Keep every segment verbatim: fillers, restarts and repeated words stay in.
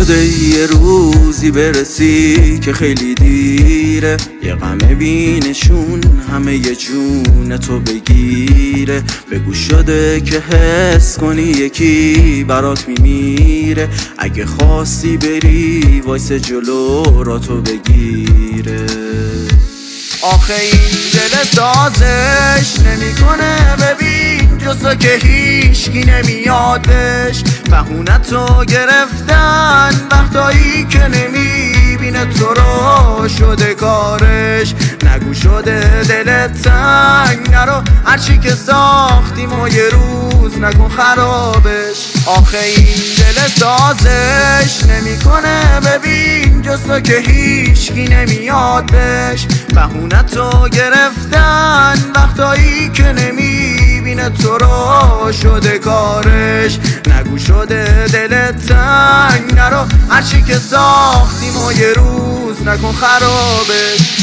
شده یه روزی برسی که خیلی دیره، یه غم بینشون همه یه جون تو بگیره. بگو شده که حس کنی یکی برات میمیره، اگه خواستی بری وایس جلو را تو بگیره. آخه این دل سازش نمیکنه، ببین جزا که هیچکی نمیادش. بهونتو گرفتن وقتایی که نمیبینه تو رو شده کارش. نگو شده دلت تنگ نرو، هرچی که ساختیم و یه روز نکن خرابش. آخه این دل سازش نمیکنه، ببین جزا که هیچکی نمیادش. بهونتو گرفتن وقتایی که نمیبینه تو رو شده کارش. نگو شده دلت تنگ نرو، هرچی که ساختیم و یه روز نکن خرابش.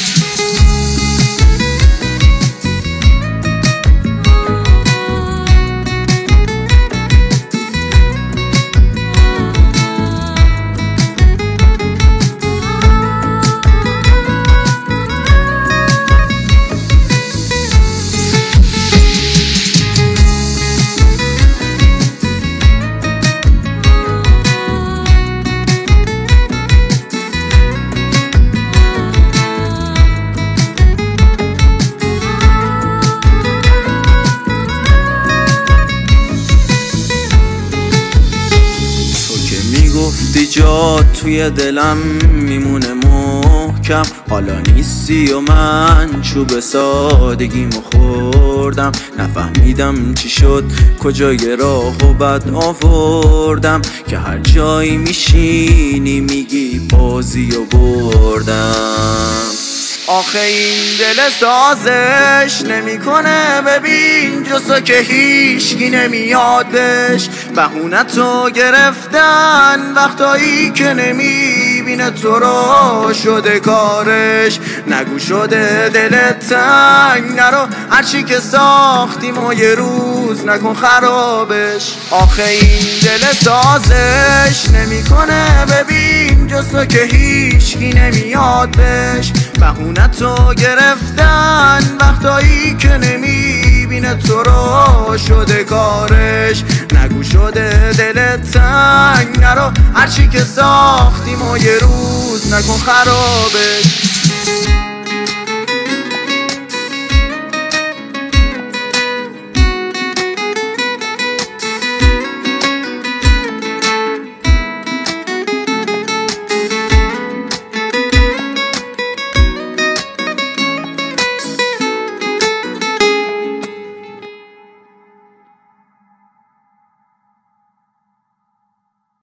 گفتی جات توی دلم میمونه محکم، حالا نیستی و من چوب سادگیمو خوردم. نفهمیدم چی شد کجای راهو بد آوردم، که هر جایی میشینی میگی بازی و بردم. آخه این دل سازش نمیکنه، ببین جزا که هیچکی نمیادش. بهونتو گرفتن وقتایی که نمیبینه تو رو شده کارش. نگو شده دلت تنگ نرو، هرچی که ساختیم و یه روز نکن خرابش. آخه این دل سازش نمیکنه، ببین جزا که هیچکی نمیادش. بهونتو گرفتن وقتایی که نمیبینه تو رو شده کارش. نگو شده دلت تنگ نرو، هرچی که ساختیم و یه روز نکن خرابش.